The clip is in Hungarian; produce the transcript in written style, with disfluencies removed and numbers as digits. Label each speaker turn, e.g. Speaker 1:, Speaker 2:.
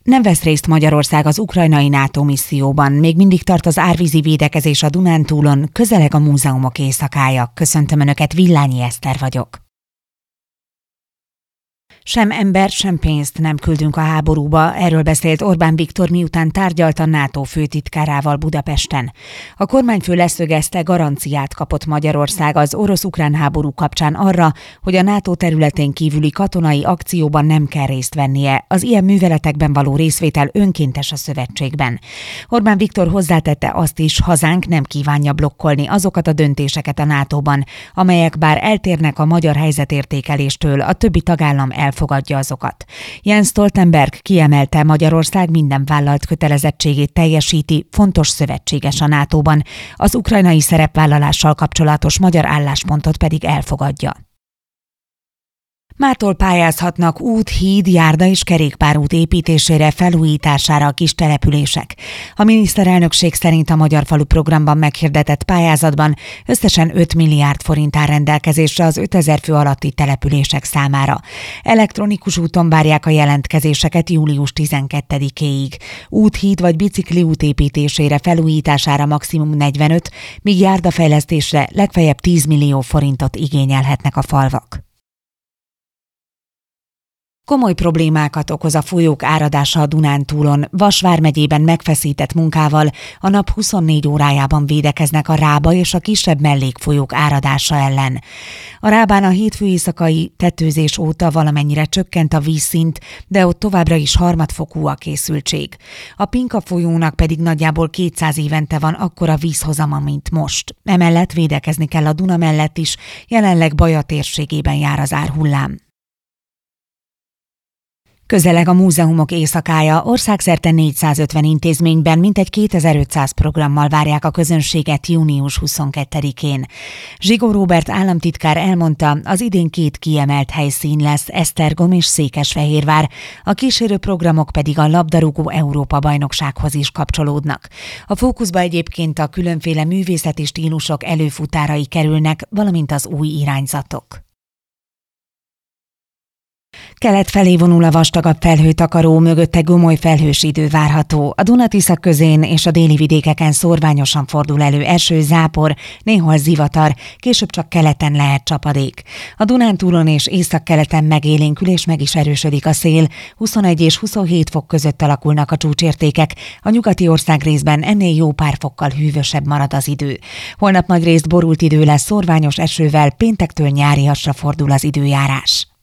Speaker 1: Nem vesz részt Magyarország az ukrajnai NATO misszióban, még mindig tart az árvízi védekezés a Dunántúlon, közeleg a múzeumok éjszakája. Köszöntöm Önöket, Villányi Eszter vagyok. Sem embert, sem pénzt nem küldünk a háborúba, erről beszélt Orbán Viktor, miután tárgyalt a NATO főtitkárával Budapesten. A kormányfő leszögezte, garanciát kapott Magyarország az orosz-ukrán háború kapcsán arra, hogy a NATO területén kívüli katonai akcióban nem kell részt vennie. Az ilyen műveletekben való részvétel önkéntes a szövetségben. Orbán Viktor hozzátette azt is, hazánk nem kívánja blokkolni azokat a döntéseket a NATO-ban, amelyek bár eltérnek a magyar helyzetértékeléstől, a többi tagállam elfogadja azokat. Jens Stoltenberg kiemelte, Magyarország minden vállalt kötelezettségét teljesíti, fontos szövetséges a NATO-ban, az ukrajnai szerepvállalással kapcsolatos magyar álláspontot pedig elfogadja. Mától pályázhatnak út, híd, járda és kerékpárút építésére, felújítására a kis települések. A miniszterelnökség szerint a Magyar Falu programban meghirdetett pályázatban összesen 5 milliárd forint áll rendelkezésre az 5000 fő alatti települések számára. Elektronikus úton várják a jelentkezéseket július 12-éig. Út, híd vagy bicikliút építésére, felújítására maximum 45, míg járdafejlesztésre legfeljebb 10 millió forintot igényelhetnek a falvak. Komoly problémákat okoz a folyók áradása a Dunántúlon. Vas vármegyében megfeszített munkával a nap 24 órájában védekeznek a Rába és a kisebb mellékfolyók áradása ellen. A Rábán a hétfő éjszakai tetőzés óta valamennyire csökkent a vízszint, de ott továbbra is harmadfokú a készültség. A Pinka folyónak pedig nagyjából 200 évente van akkora vízhozama, mint most. Emellett védekezni kell a Duna mellett is, jelenleg Baja térségében jár az árhullám. Közeleg a múzeumok éjszakája, országszerte 450 intézményben mintegy 2500 programmal várják a közönséget június 22-én. Zsigó Róbert államtitkár elmondta, az idén 2 kiemelt helyszín lesz, Esztergom és Székesfehérvár, a kísérő programok pedig a labdarúgó Európa-bajnoksághoz is kapcsolódnak. A fókuszba egyébként a különféle művészeti stílusok előfutárai kerülnek, valamint az új irányzatok. Kelet felé vonul a vastagabb felhőtakaró, mögötte gomoly felhős idő várható. A Duna-Tisza közén és a déli vidékeken szórványosan fordul elő eső, zápor, néhol zivatar, később csak keleten lehet csapadék. A Dunántúlon és északkeleten megélénkül és meg is erősödik a szél, 21 és 27 fok között alakulnak a csúcsértékek, a nyugati országrészben ennél jó pár fokkal hűvösebb marad az idő. Holnap nagyrészt borult idő lesz szórványos esővel, péntektől nyáriasra fordul az időjárás.